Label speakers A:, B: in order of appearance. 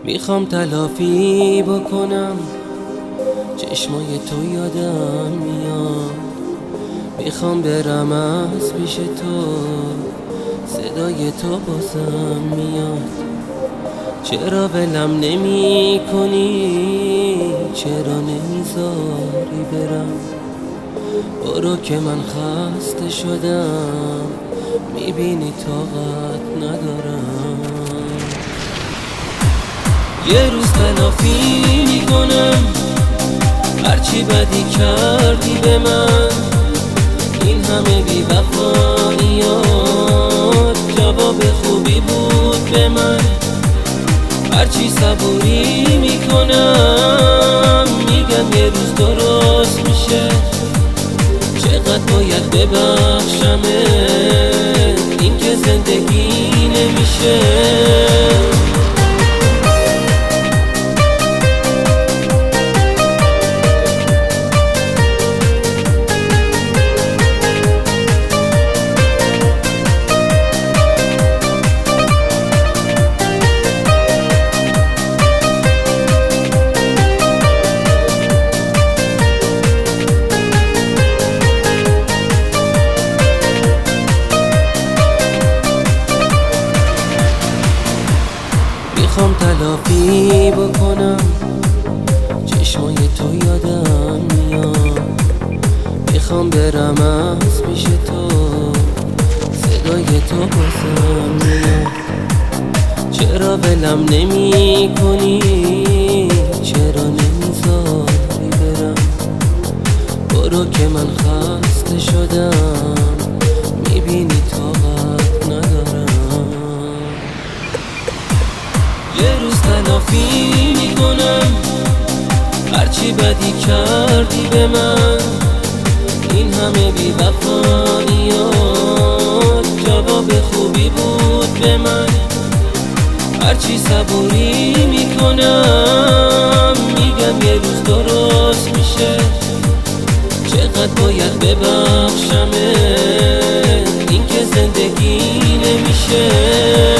A: میخوام تلافی بکنم، چشمای تو یادم میاد. میخوام برم از پیش تو، صدای تو بازم میاد. چرا ولم نمی کنی؟ چرا نمیذاری برم؟ برو که من خسته شدم، میبینی طاقت ندارم. یه روز تلافی میکنم هرچی بدی کردی به من. این همه بی‌وفاییات جواب خوبی بود به من. هرچی صبوری میکنم میگم یه روز درست میشه. چقدر باید ببخشمه، این که زندگی نمیشه. میخوام تلافی بکنم، چشمای تو یادم میاد. میخوام برم از پیش تو، صدای تو بازم میاد. چرا ولم نمی کنی؟ چرا نمیذاری برم؟ برو که من خسته شدم، میبینی طاقت ندارم. یه روز تلافی میکنم هرچی بدی کردی به من. این همه بی‌وفاییات جواب خوبی بود به من. هرچی صبوری میکنم میگم یه روز درست میشه. چقدر باید ببخشمه، این که زندگی نمیشه.